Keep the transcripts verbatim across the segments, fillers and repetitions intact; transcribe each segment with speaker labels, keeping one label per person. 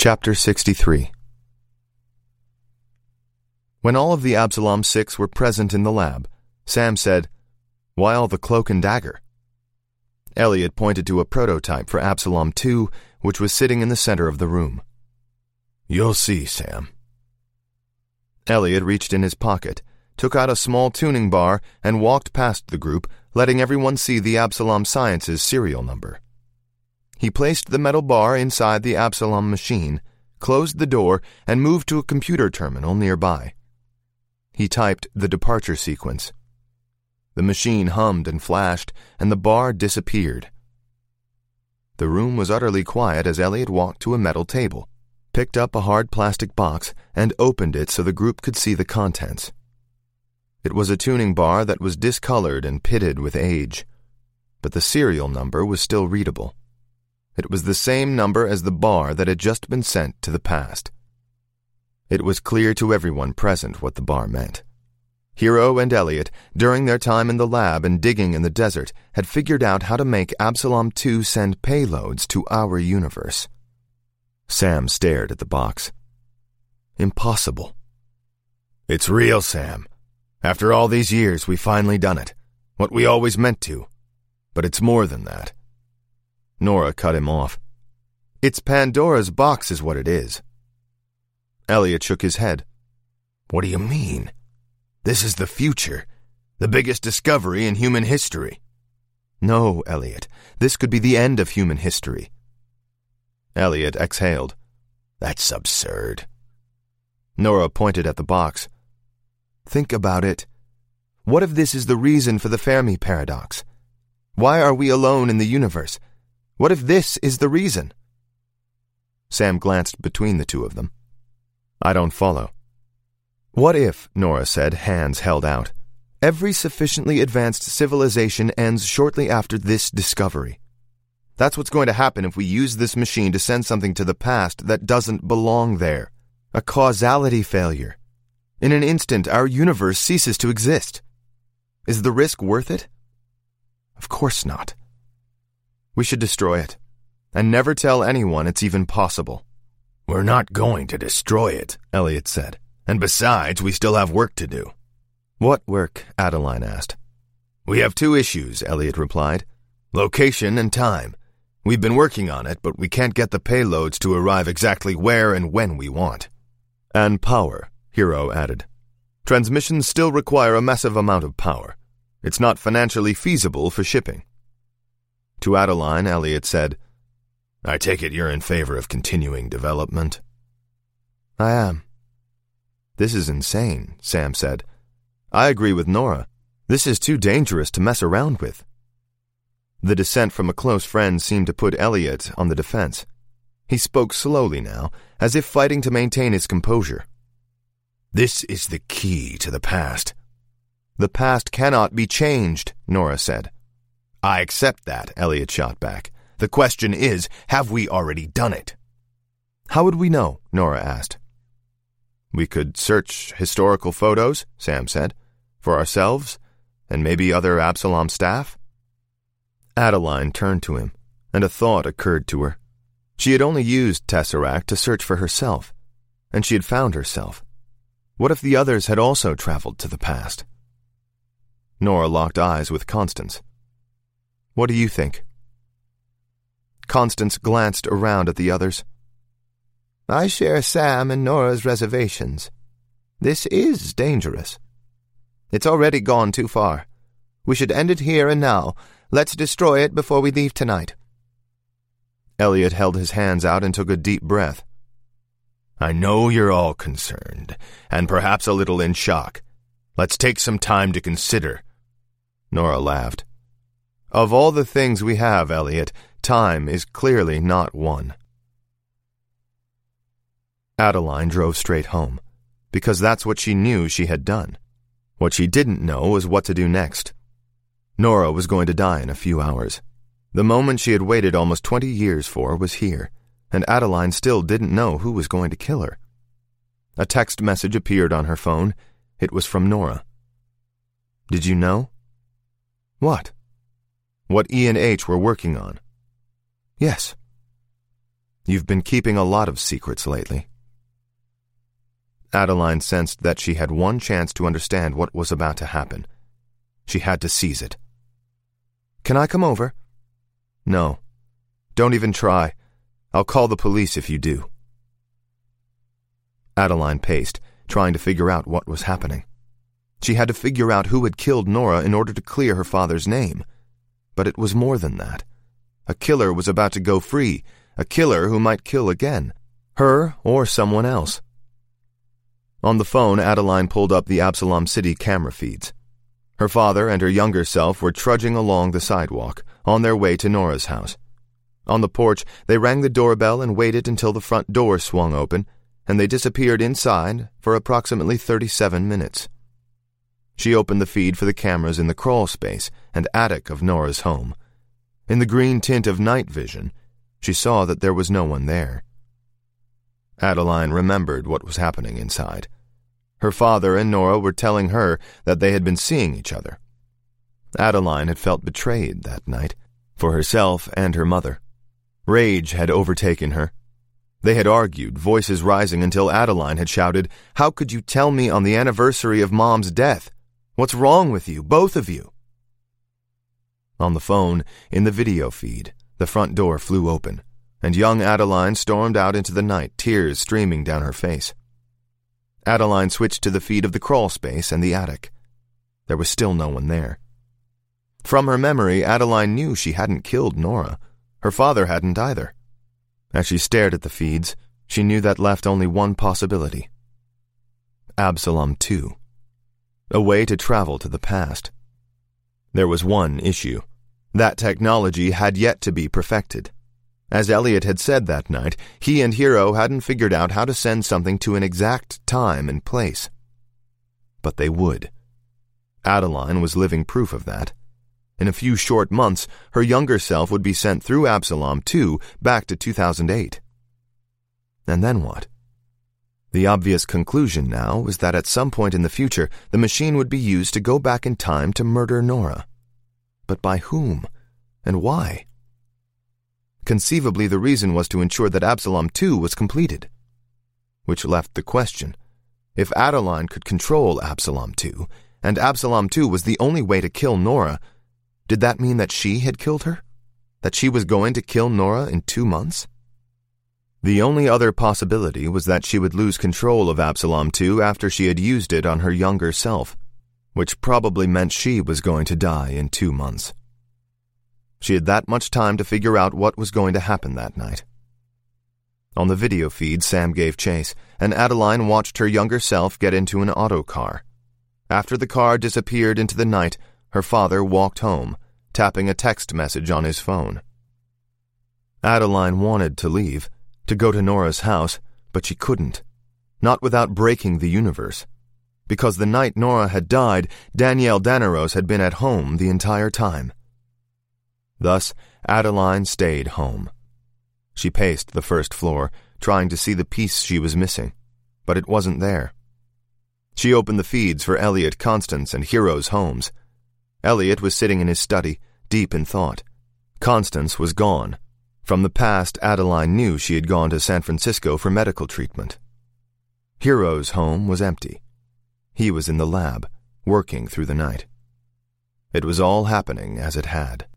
Speaker 1: Chapter sixty-three. When all of the Absalom Six were present in the lab, Sam said, "Why all the cloak and dagger?" Elliot pointed to a prototype for Absalom Two, which was sitting in the center of the room. "You'll see, Sam." Elliot reached in his pocket, took out a small tuning bar, and walked past the group, letting everyone see the Absalom Sciences serial number. He placed the metal bar inside the Absalom machine, closed the door, and moved to a computer terminal nearby. He typed the departure sequence. The machine hummed and flashed, and the bar disappeared. The room was utterly quiet as Elliot walked to a metal table, picked up a hard plastic box, and opened it so the group could see the contents. It was a tuning bar that was discolored and pitted with age, but the serial number was still readable. It was the same number as the bar that had just been sent to the past. It was clear to everyone present what the bar meant. Hero and Elliot, during their time in the lab and digging in the desert, had figured out how to make Absalom Two send payloads to our universe. Sam stared at the box. Impossible. "It's real, Sam. After all these years, we finally done it. What we always meant to. But it's more than that." Nora cut him off. "It's Pandora's box is what it is." Elliot shook his head. "What do you mean? This is the future, the biggest discovery in human history." "No, Elliot, this could be the end of human history." Elliot exhaled. "That's absurd." Nora pointed at the box. "Think about it. What if this is the reason for the Fermi paradox? Why are we alone in the universe? What if this is the reason?" Sam glanced between the two of them. "I don't follow." "What if," Nora said, hands held out, "every sufficiently advanced civilization ends shortly after this discovery? That's what's going to happen if we use this machine to send something to the past that doesn't belong there. A causality failure. In an instant, our universe ceases to exist. Is the risk worth it? Of course not. We should destroy it, and never tell anyone it's even possible." "We're not going to destroy it," Elliot said. "And besides, we still have work to do." "What work?" Adeline asked. "We have two issues," Elliot replied. "Location and time. We've been working on it, but we can't get the payloads to arrive exactly where and when we want." "And power," Hero added. "Transmissions still require a massive amount of power. It's not financially feasible for shipping." To Adeline, Elliot said, "I take it you're in favor of continuing development?" "I am." "This is insane," Sam said. "I agree with Nora. This is too dangerous to mess around with." The dissent from a close friend seemed to put Elliot on the defense. He spoke slowly now, as if fighting to maintain his composure. "This is the key to the past." "The past cannot be changed," Nora said. "I accept that," Elliot shot back. "The question is, have we already done it?" "How would we know?" Nora asked. "We could search historical photos," Sam said, "for ourselves, and maybe other Absalom staff." Adeline turned to him, and a thought occurred to her. She had only used Tesseract to search for herself, and she had found herself. What if the others had also traveled to the past? Nora locked eyes with Constance. "What do you think?" Constance glanced around at the others. "I share Sam and Nora's reservations. This is dangerous. It's already gone too far. We should end it here and now. Let's destroy it before we leave tonight." Elliot held his hands out and took a deep breath. "I know you're all concerned, and perhaps a little in shock. Let's take some time to consider." Nora laughed. "Of all the things we have, Elliot, time is clearly not one." Adeline drove straight home, because that's what she knew she had done. What she didn't know was what to do next. Nora was going to die in a few hours. The moment she had waited almost twenty years for was here, and Adeline still didn't know who was going to kill her. A text message appeared on her phone. It was from Nora. "Did you know?" "What?" "What E and H were working on." "Yes." You've been keeping a lot of secrets lately." Adeline sensed that she had one chance to understand what was about to happen. She had to seize it. "Can I come over?" "No. Don't even try. I'll call the police if you do." Adeline paced, trying to figure out what was happening. She had to figure out who had killed Nora in order to clear her father's name. But it was more than that. A killer was about to go free, a killer who might kill again, her or someone else. On the phone, Adeline pulled up the Absalom City camera feeds. Her father and her younger self were trudging along the sidewalk, on their way to Nora's house. On the porch, they rang the doorbell and waited until the front door swung open, and they disappeared inside for approximately thirty-seven minutes. She opened the feed for the cameras in the crawl space and attic of Nora's home. In the green tint of night vision, she saw that there was no one there. Adeline remembered what was happening inside. Her father and Nora were telling her that they had been seeing each other. Adeline had felt betrayed that night, for herself and her mother. Rage had overtaken her. They had argued, voices rising until Adeline had shouted, "How could you tell me on the anniversary of Mom's death? What's wrong with you, both of you?" On the phone, in the video feed, the front door flew open, and young Adeline stormed out into the night, tears streaming down her face. Adeline switched to the feed of the crawl space and the attic. There was still no one there. From her memory, Adeline knew she hadn't killed Nora. Her father hadn't either. As she stared at the feeds, she knew that left only one possibility. Absalom two. A way to travel to the past. There was one issue. That technology had yet to be perfected. As Elliot had said that night, he and Hero hadn't figured out how to send something to an exact time and place. But they would. Adeline was living proof of that. In a few short months, her younger self would be sent through Absalom two back to two thousand eight. And then what? The obvious conclusion now was that at some point in the future, the machine would be used to go back in time to murder Nora. But by whom? And why? Conceivably, the reason was to ensure that Absalom two was completed. Which left the question, if Adeline could control Absalom two, and Absalom two was the only way to kill Nora, did that mean that she had killed her? That she was going to kill Nora in two months? The only other possibility was that she would lose control of Absalom two after she had used it on her younger self, which probably meant she was going to die in two months. She had that much time to figure out what was going to happen that night. On the video feed, Sam gave chase, and Adeline watched her younger self get into an auto car. After the car disappeared into the night, her father walked home, tapping a text message on his phone. Adeline wanted to leave, to go to Nora's house, but she couldn't. Not without breaking the universe. Because the night Nora had died, Danielle Daneros had been at home the entire time. Thus, Adeline stayed home. She paced the first floor, trying to see the piece she was missing, but it wasn't there. She opened the feeds for Elliot, Constance, and Hero's homes. Elliot was sitting in his study, deep in thought. Constance was gone. From the past, Adeline knew she had gone to San Francisco for medical treatment. Hero's home was empty. He was in the lab, working through the night. It was all happening as it had.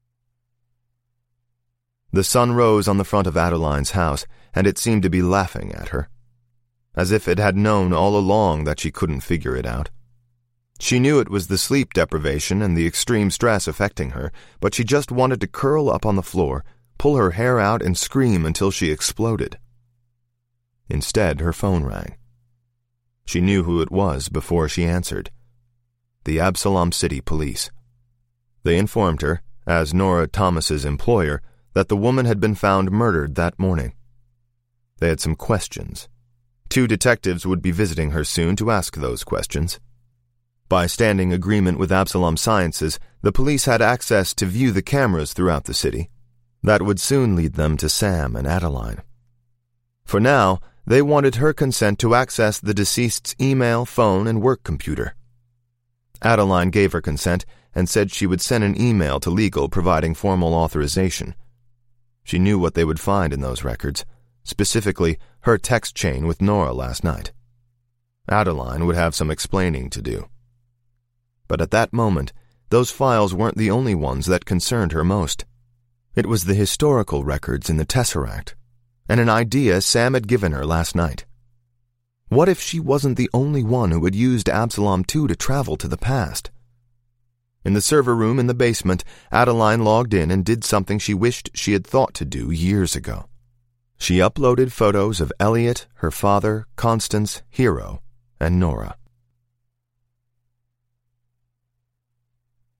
Speaker 1: The sun rose on the front of Adeline's house, and it seemed to be laughing at her, as if it had known all along that she couldn't figure it out. She knew it was the sleep deprivation and the extreme stress affecting her, but she just wanted to curl up on the floor, pull her hair out, and scream until she exploded. Instead, her phone rang. She knew who it was before she answered. The Absalom City Police. They informed her, as Nora Thomas's employer, that the woman had been found murdered that morning. They had some questions. Two detectives would be visiting her soon to ask those questions. By standing agreement with Absalom Sciences, the police had access to view the cameras throughout the city. That would soon lead them to Sam and Adeline. For now, they wanted her consent to access the deceased's email, phone, and work computer. Adeline gave her consent and said she would send an email to legal providing formal authorization. She knew what they would find in those records, specifically her text chain with Nora last night. Adeline would have some explaining to do. But at that moment, those files weren't the only ones that concerned her most. It was the historical records in the Tesseract, and an idea Sam had given her last night. What if she wasn't the only one who had used Absalom two to travel to the past? In the server room in the basement, Adeline logged in and did something she wished she had thought to do years ago. She uploaded photos of Elliot, her father, Constance, Hero, and Nora.